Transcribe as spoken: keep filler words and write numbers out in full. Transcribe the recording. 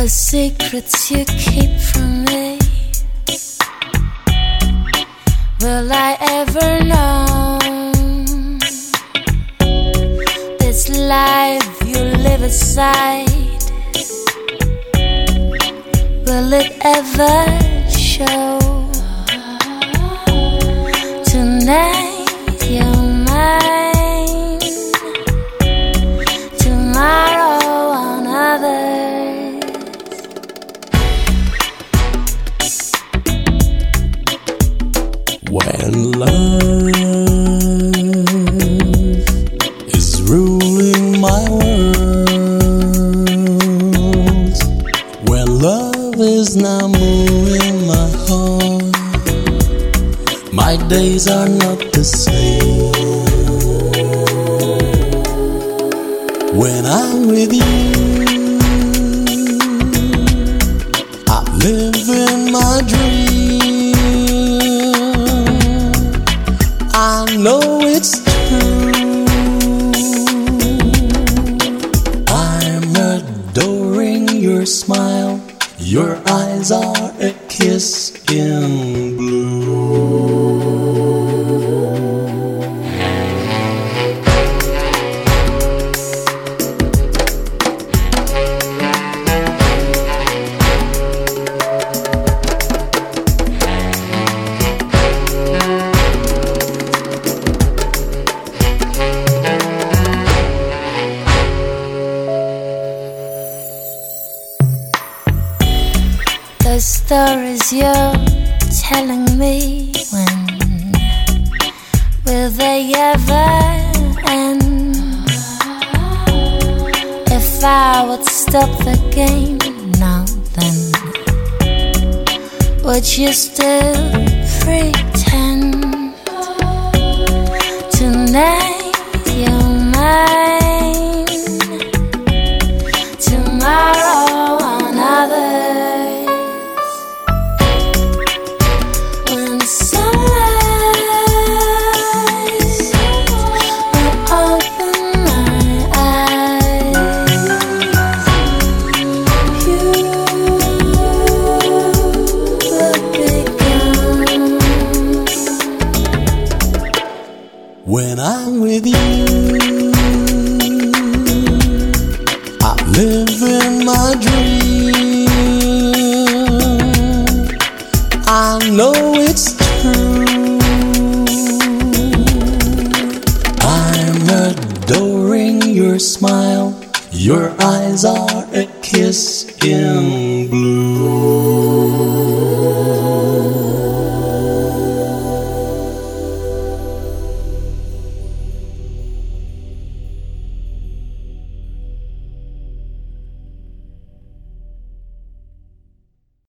The secrets you keep from me, will I ever know? This life you live aside, will it ever show? Tonight you're mine, tomorrow another. When love is ruling my world, when love is now moving my heart, my days are not the same. When I'm with you, I live in my dream. I know it's true. I'm adoring your smile. Your eyes are a kiss in blue. The stories you're telling me, when will they ever end? If I would stop the game now, then would you still pretend? Tonight you're mine, tomorrow another. When I'm with you, I live in my dream. I know it's true. I'm adoring your smile. Your eyes are a kiss in blue.